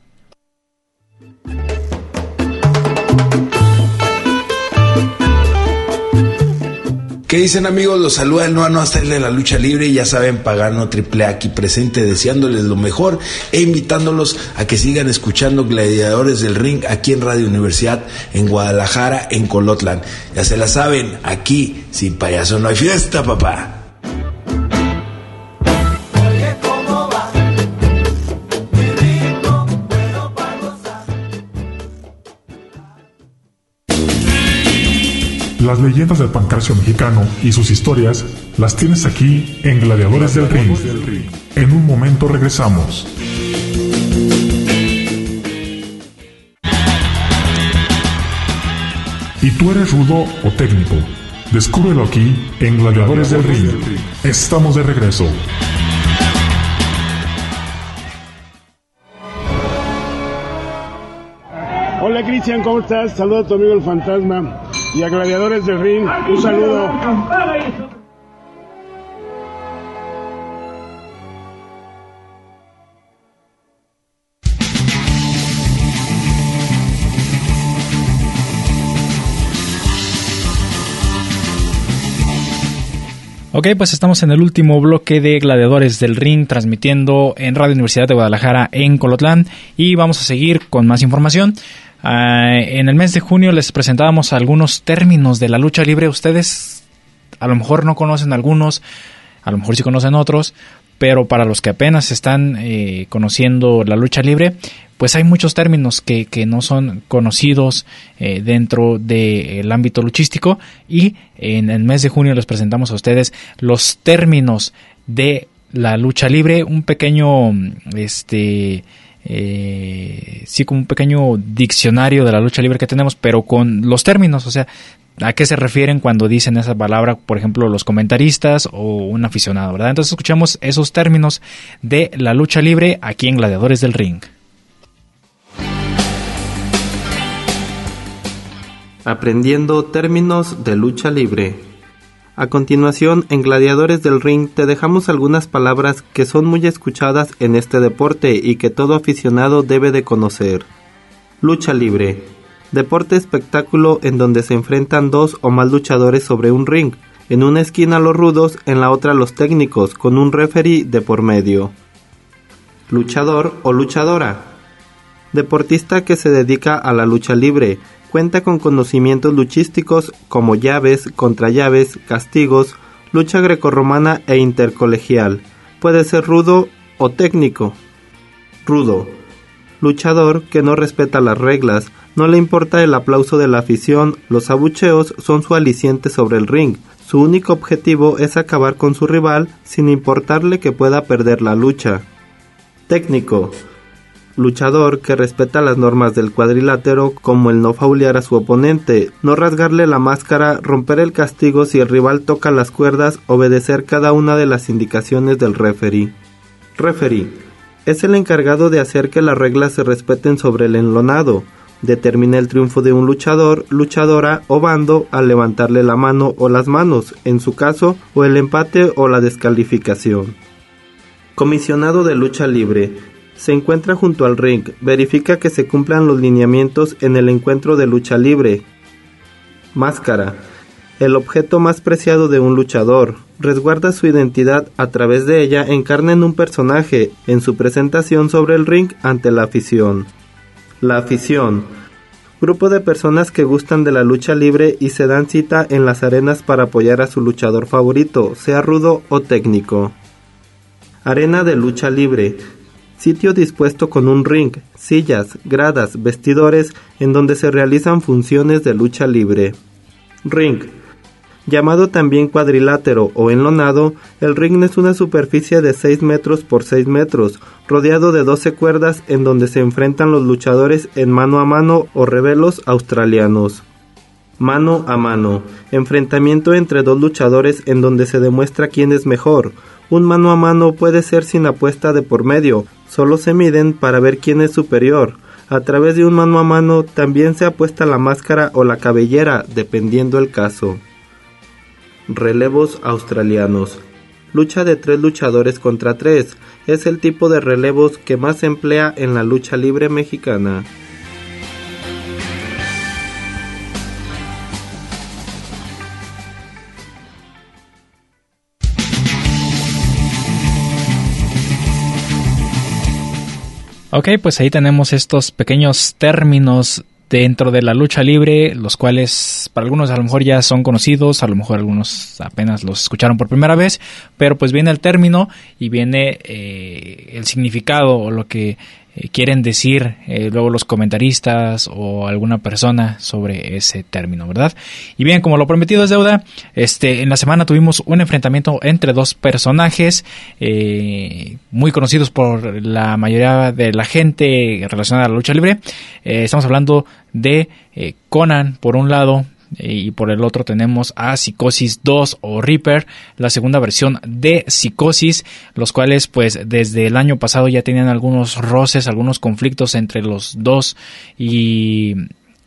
¿Qué dicen, amigos? Los saluda el Noa Noa Style de la lucha libre y ya saben, Pagano Triple A aquí presente, deseándoles lo mejor e invitándolos a que sigan escuchando Gladiadores del Ring aquí en Radio Universidad en Guadalajara, en Colotlán. Ya se la saben, aquí sin payaso no hay fiesta, papá. Las leyendas del pancracio mexicano y sus historias las tienes aquí en Gladiadores del Ring. En un momento regresamos. ¿Y tú eres rudo o técnico? Descúbrelo aquí en Gladiadores del Ring. Estamos de regreso. Hola Cristian, ¿cómo estás? Saludo a tu amigo el Fantasma y a Gladiadores del Ring. Un saludo. Ok, pues estamos en el último bloque de Gladiadores del Ring, transmitiendo en Radio Universidad de Guadalajara en Colotlán, y vamos a seguir con más información. Uh, en el mes de junio les presentábamos algunos términos de la lucha libre. Ustedes a lo mejor no conocen algunos, a lo mejor sí conocen otros, pero para los que apenas están eh, conociendo la lucha libre, pues hay muchos términos que, que no son conocidos eh, dentro del ámbito luchístico, y en el mes de junio les presentamos a ustedes los términos de la lucha libre, un pequeño este eh, sí como un pequeño diccionario de la lucha libre que tenemos, pero con los términos, o sea, ¿a qué se refieren cuando dicen esa palabra, por ejemplo, los comentaristas o un aficionado, ¿verdad? Entonces escuchamos esos términos de la lucha libre aquí en Gladiadores del Ring. Aprendiendo términos de lucha libre. A continuación, en Gladiadores del Ring te dejamos algunas palabras que son muy escuchadas en este deporte y que todo aficionado debe de conocer. Lucha libre. Deporte espectáculo en donde se enfrentan dos o más luchadores sobre un ring. En una esquina los rudos, en la otra los técnicos, con un referee de por medio. Luchador o luchadora. Deportista que se dedica a la lucha libre. Cuenta con conocimientos luchísticos como llaves, contrallaves, castigos, lucha grecorromana e intercolegial. Puede ser rudo o técnico. Rudo. Luchador que no respeta las reglas, no le importa el aplauso de la afición, los abucheos son su aliciente sobre el ring. Su único objetivo es acabar con su rival sin importarle que pueda perder la lucha. Técnico. Luchador que respeta las normas del cuadrilátero, como el no faulear a su oponente, no rasgarle la máscara, romper el castigo si el rival toca las cuerdas, obedecer cada una de las indicaciones del referee. Referee. Es el encargado de hacer que las reglas se respeten sobre el enlonado. Determina el triunfo de un luchador, luchadora o bando al levantarle la mano o las manos, en su caso, o el empate o la descalificación. Comisionado de lucha libre. Se encuentra junto al ring, verifica que se cumplan los lineamientos en el encuentro de lucha libre. Máscara. El objeto más preciado de un luchador. Resguarda su identidad, a través de ella encarna en un personaje, en su presentación sobre el ring ante la afición. La afición. Grupo de personas que gustan de la lucha libre y se dan cita en las arenas para apoyar a su luchador favorito, sea rudo o técnico. Arena de lucha libre. sitio dispuesto con un ring, sillas, gradas, vestidores, en donde se realizan funciones de lucha libre. Ring. Llamado también cuadrilátero o enlonado, el ring es una superficie de seis metros por seis metros, rodeado de doce cuerdas en donde se enfrentan los luchadores en mano a mano o rebelos australianos. Mano a mano, enfrentamiento entre dos luchadores en donde se demuestra quién es mejor. Un mano a mano puede ser sin apuesta de por medio, solo se miden para ver quién es superior. A través de un mano a mano también se apuesta la máscara o la cabellera, dependiendo el caso. Relevos australianos. Lucha de tres luchadores contra tres. Es el tipo de relevos que más se emplea en la lucha libre mexicana. Ok, pues ahí tenemos estos pequeños términos dentro de la lucha libre, los cuales para algunos a lo mejor ya son conocidos, a lo mejor algunos apenas los escucharon por primera vez, pero pues viene el término y viene eh, el significado o lo que eh, quieren decir eh, luego los comentaristas o alguna persona sobre ese término, ¿verdad? Y bien, como lo prometido es deuda, este, en la semana tuvimos un enfrentamiento entre dos personajes eh, muy conocidos por la mayoría de la gente relacionada a la lucha libre. Eh, estamos hablando de eh, Konnan por un lado, y por el otro tenemos a Psicosis dos o Reaper, la segunda versión de Psicosis, los cuales pues desde el año pasado ya tenían algunos roces, algunos conflictos entre los dos, y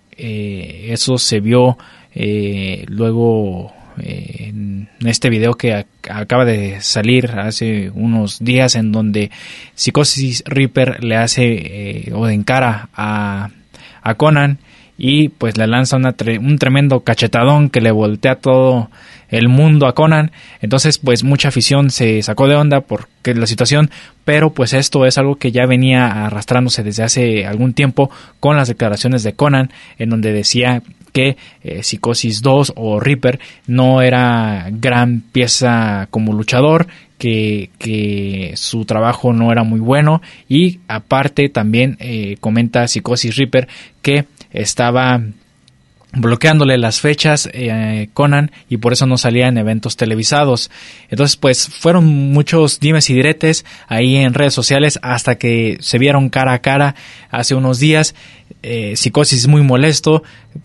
eh, eso se vio eh, luego eh, en este video que a- acaba de salir hace unos días, en donde Psicosis Reaper le hace eh, o encara a, a Konnan, y pues le lanza una tre- un tremendo cachetadón que le voltea todo el mundo a Konnan. Entonces pues mucha afición se sacó de onda porque la situación, pero pues esto es algo que ya venía arrastrándose desde hace algún tiempo con las declaraciones de Konnan, en donde decía que eh, Psicosis dos o Reaper no era gran pieza como luchador, que, que su trabajo no era muy bueno, y aparte también eh, comenta Psicosis Reaper que estaba bloqueándole las fechas eh, Konnan, y por eso no salía en eventos televisados. Entonces pues fueron muchos dimes y diretes ahí en redes sociales hasta que se vieron cara a cara hace unos días. eh, Psicosis muy molesto,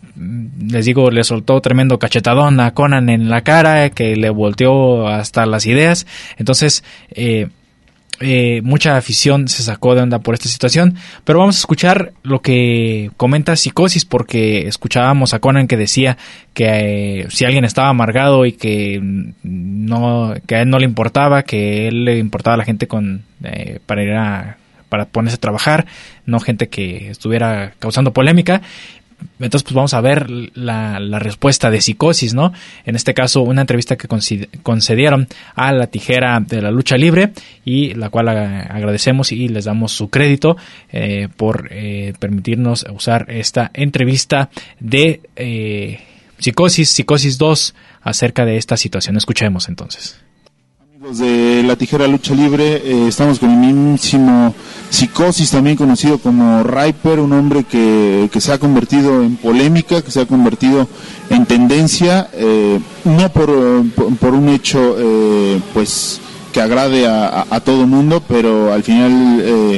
les digo, le soltó tremendo cachetadón a Konnan en la cara que le volteó hasta las ideas. Entonces eh, Eh, mucha afición se sacó de onda por esta situación, pero vamos a escuchar lo que comenta Psicosis, porque escuchábamos a Konnan que decía que eh, si alguien estaba amargado y que no, que a él no le importaba, que a él le importaba a la gente con eh, para ir a para ponerse a trabajar, no gente que estuviera causando polémica. Entonces pues vamos a ver la, la respuesta de Psicosis, ¿no? En este caso una entrevista que concedieron a La Tijera de la Lucha Libre, y la cual agradecemos y les damos su crédito eh, por eh, permitirnos usar esta entrevista de eh, Psicosis, Psicosis dos, acerca de esta situación. Escuchemos entonces. Amigos de La Tijera Lucha Libre, eh, estamos con el mismísimo Psicosis, también conocido como Reaper, un hombre que, que se ha convertido en polémica, que se ha convertido en tendencia, eh, no por, por, por un hecho eh, pues que agrade a, a, a todo mundo, pero al final eh,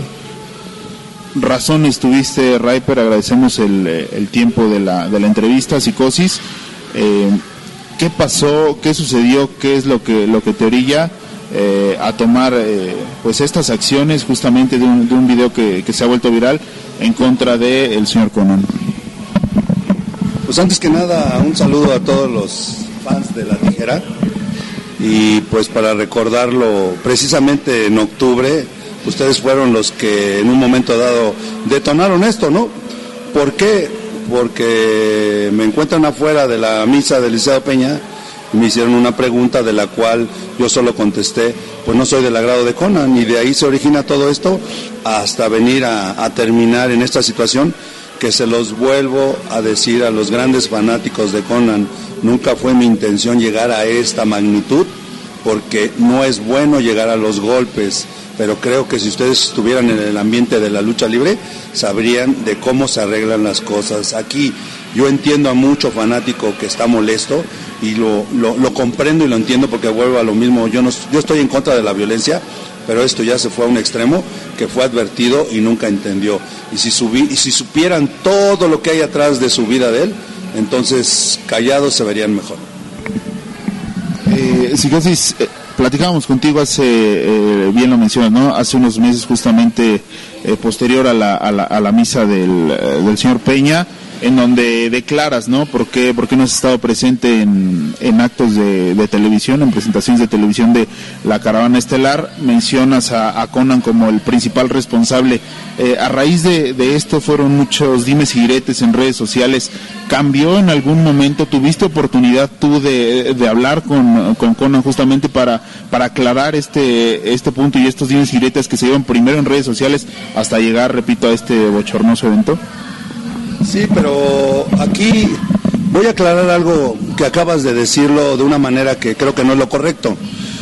razones tuviste, Reaper. Agradecemos el, el tiempo de la, de la entrevista, Psicosis. Eh, ¿Qué pasó? ¿Qué sucedió? ¿Qué es lo que lo que te orilla eh, a tomar eh, pues estas acciones justamente de un, de un video que, que se ha vuelto viral en contra del el señor Konnan? Pues antes que nada, un saludo a todos los fans de La Tijera, y pues para recordarlo, precisamente en octubre ustedes fueron los que en un momento dado detonaron esto, ¿no? ¿Por qué? Porque me encuentran afuera de la misa de Liceo Peña y me hicieron una pregunta de la cual yo solo contesté, pues no soy del agrado de Konnan, y de ahí se origina todo esto hasta venir a, a terminar en esta situación, que se los vuelvo a decir a los grandes fanáticos de Konnan. Nunca fue mi intención llegar a esta magnitud, porque no es bueno llegar a los golpes, pero creo que si ustedes estuvieran en el ambiente de la lucha libre, sabrían de cómo se arreglan las cosas. Aquí yo entiendo a mucho fanático que está molesto y lo, lo, lo comprendo y lo entiendo, porque vuelvo a lo mismo, yo, no, yo estoy en contra de la violencia, pero esto ya se fue a un extremo que fue advertido y nunca entendió. Y si, subí, y si supieran todo lo que hay atrás de su vida de él, entonces callados se verían mejor. Eh, Psicosis, eh, platicábamos contigo hace, eh, bien lo mencionas, ¿no? Hace unos meses justamente eh, posterior a la, a la, a la misa del, eh, del señor Peña, en donde declaras, ¿no? ¿Por qué, por qué no has estado presente en, en actos de, de televisión, en presentaciones de televisión de la Caravana Estelar? Mencionas a, a Conan como el principal responsable. Eh, a raíz de, de esto fueron muchos dimes y diretes en redes sociales. ¿Cambió en algún momento? ¿Tuviste oportunidad tú de, de hablar con, con Conan justamente para, para aclarar este, este punto y estos dimes y diretes que se llevan primero en redes sociales hasta llegar, repito, a este bochornoso evento? Sí, pero aquí voy a aclarar algo que acabas de decirlo de una manera que creo que no es lo correcto.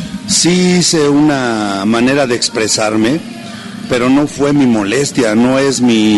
Sí hice una manera de expresarme, pero no fue mi molestia, no es mi,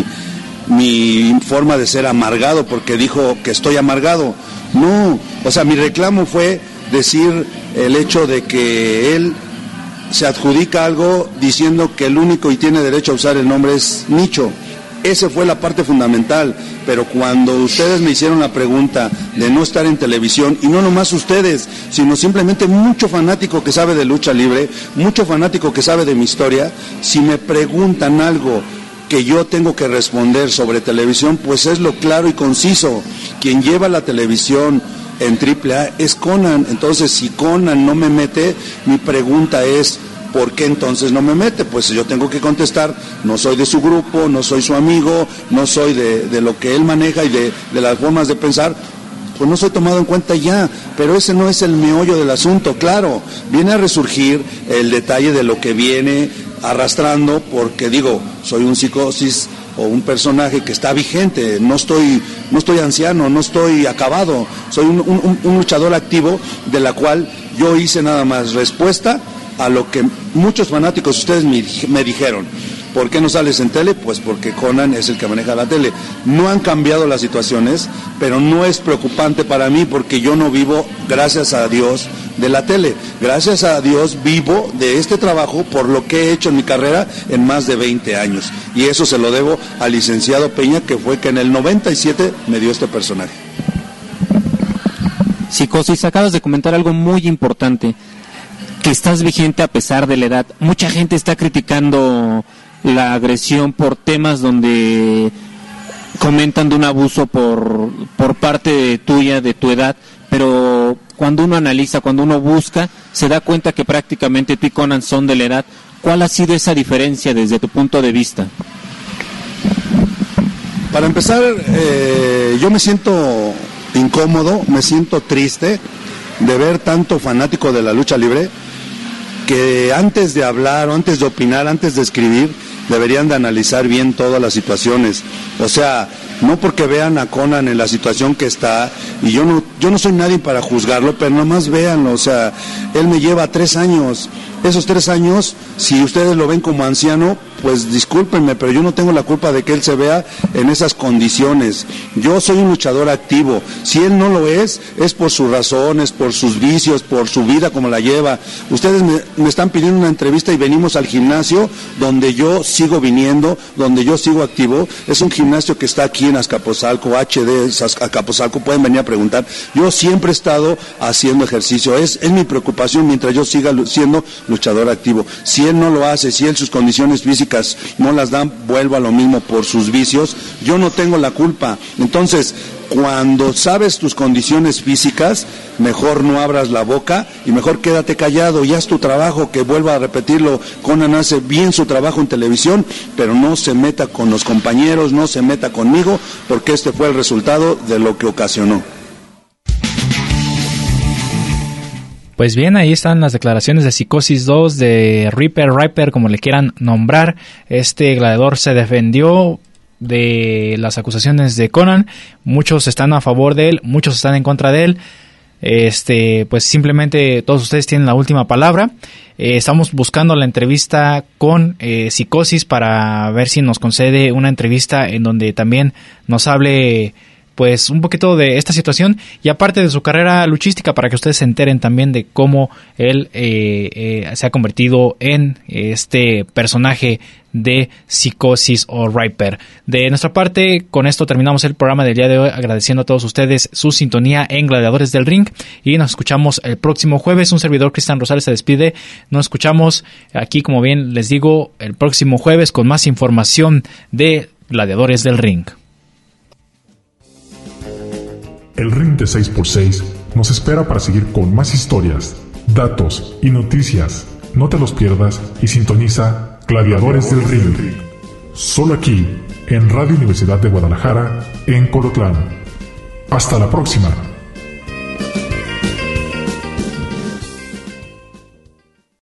mi forma de ser amargado, porque dijo que estoy amargado. No, o sea, mi reclamo fue decir el hecho de que él se adjudica algo diciendo que el único y tiene derecho a usar el nombre es Nicho. Esa fue la parte fundamental, pero cuando ustedes me hicieron la pregunta de no estar en televisión, y no nomás ustedes, sino simplemente mucho fanático que sabe de lucha libre, mucho fanático que sabe de mi historia, si me preguntan algo que yo tengo que responder sobre televisión, pues es lo claro y conciso. Quien lleva la televisión en triple A es Conan. Entonces, si Conan no me mete, mi pregunta es: ¿por qué entonces no me mete? Pues yo tengo que contestar: no soy de su grupo, no soy su amigo, no soy de, de lo que él maneja y de, de las formas de pensar, pues no soy tomado en cuenta ya. Pero ese no es el meollo del asunto. Claro, viene a resurgir el detalle de lo que viene arrastrando, porque digo, soy un Psicosis o un personaje que está vigente, no estoy, no estoy anciano, no estoy acabado, soy un, un, un luchador activo, de la cual yo hice nada más respuesta a lo que muchos fanáticos ustedes me, me dijeron. ¿Por qué no sales en tele? Pues porque Conan es el que maneja la tele. No han cambiado las situaciones, pero no es preocupante para mí, porque yo no vivo, gracias a Dios, de la tele. Gracias a Dios vivo de este trabajo por lo que he hecho en mi carrera en más de veinte años. Y eso se lo debo al licenciado Peña, que fue que en el noventa y siete me dio este personaje. Psicosis, acabas de comentar algo muy importante, que estás vigente a pesar de la edad. Mucha gente está criticando la agresión por temas donde comentan de un abuso por, por parte tuya, de tu edad, pero cuando uno analiza, cuando uno busca, se da cuenta que prácticamente tú y Conan son de la edad. ¿Cuál ha sido esa diferencia desde tu punto de vista? Para empezar, eh, yo me siento incómodo, me siento triste de ver tanto fanático de la lucha libre que antes de hablar o antes de opinar, antes de escribir, deberían de analizar bien todas las situaciones. O sea, no porque vean a Conan en la situación que está, y yo no, yo no soy nadie para juzgarlo, pero nomás véanlo. O sea, él me lleva tres años. Esos tres años, si ustedes lo ven como anciano, pues discúlpenme, pero yo no tengo la culpa de que él se vea en esas condiciones. Yo soy un luchador activo. Si él no lo es, es por sus razones, por sus vicios, por su vida como la lleva. Ustedes me, me están pidiendo una entrevista y venimos al gimnasio donde yo sigo viniendo, donde yo sigo activo. Es un gimnasio que está aquí en Azcapotzalco, H D Azcapotzalco, pueden venir a preguntar. Yo siempre he estado haciendo ejercicio. Es, es mi preocupación mientras yo siga siendo luchador activo. Si él no lo hace, si él sus condiciones físicas no las dan, vuelvo a lo mismo por sus vicios, yo no tengo la culpa. Entonces, cuando sabes tus condiciones físicas, mejor no abras la boca y mejor quédate callado y haz tu trabajo, que vuelva a repetirlo, Conan hace bien su trabajo en televisión, pero no se meta con los compañeros, no se meta conmigo, porque este fue el resultado de lo que ocasionó. Pues bien, ahí están las declaraciones de Psicosis dos, de Reaper, Riper, como le quieran nombrar. Este gladiador se defendió de las acusaciones de Conan. Muchos están a favor de él, muchos están en contra de él. este, pues simplemente todos ustedes tienen la última palabra. Eh, estamos buscando la entrevista con eh, Psicosis para ver si nos concede una entrevista en donde también nos hable pues un poquito de esta situación y aparte de su carrera luchística, para que ustedes se enteren también de cómo él eh, eh, se ha convertido en este personaje de Psicosis o Riper. De nuestra parte, con esto terminamos el programa del día de hoy, agradeciendo a todos ustedes su sintonía en Gladiadores del Ring, y nos escuchamos el próximo jueves. Un servidor, Cristian Rosales, se despide. Nos escuchamos aquí, como bien les digo, el próximo jueves con más información de Gladiadores del Ring. El Ring de seis por seis nos espera para seguir con más historias, datos y noticias. No te los pierdas y sintoniza Gladiadores del Ring. Solo aquí, en Radio Universidad de Guadalajara, en Colotlán. Hasta la próxima.